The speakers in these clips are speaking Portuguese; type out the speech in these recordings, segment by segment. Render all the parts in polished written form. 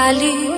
vale.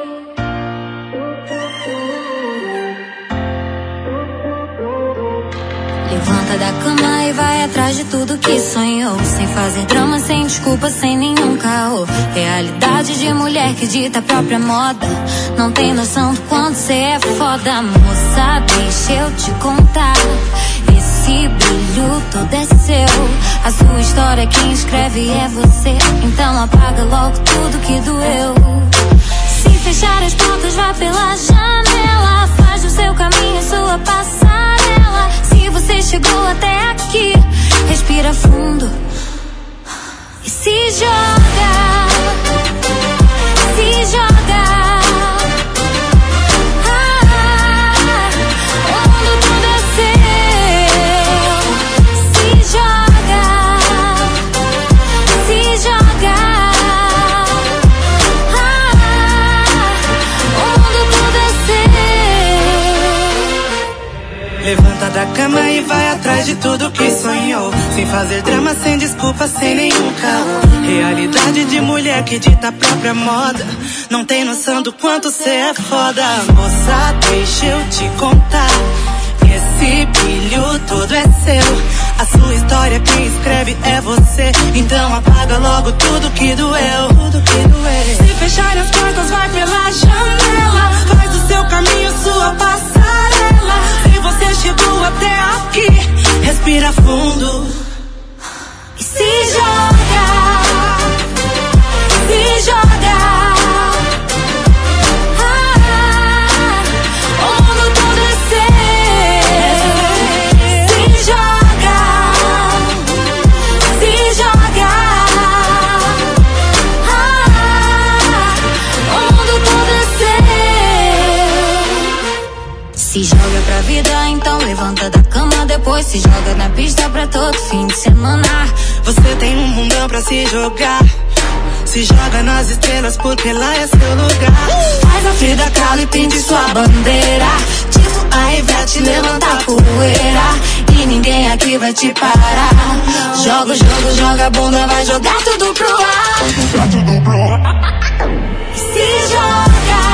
Levanta da cama e vai atrás de tudo que sonhou, sem fazer drama, sem desculpa, sem nenhum caô. Realidade de mulher que dita a própria moda. Não tem noção do quanto cê é foda. Moça, deixa eu te contar, esse brilho todo é seu. A sua história quem escreve é você. Então apaga logo tudo que doeu. Se fechar as portas, vá pela janela. Faz do seu caminho sua passarela. Se você chegou até aqui, respira fundo e se joga. Se joga. O mundo todo é seu. Se joga. Se joga. O mundo todo é seu. Levanta da cama e vai atrás de tudo que sonhou, sem fazer drama, sem desculpa, sem nenhum caô. Realidade de mulher que dita a própria moda. Não tem noção do quanto cê é foda. Moça, deixa eu te contar, esse brilho todo é seu. A sua história quem escreve é você. Então apaga logo tudo que doeu. Se fechar as portas, vai pela janela. Faz do seu caminho sua passarela. Se você chegou até aqui, respira fundo e se joga. Se joga. O mundo todo é seu. Se joga. Se joga. O mundo todo é seu. Se joga pra vida, então levanta da cama, depois se joga na pista pra todo fim de semana. Você tem um mundão pra se jogar. Se joga nas estrelas porque lá é seu lugar. Faz a Frida Kahlo e pinte sua bandeira. Tipo a Ivete, levanta a poeira. E ninguém aqui vai te parar. Joga o jogo, joga a bunda, vai jogar tudo pro ar. E se joga.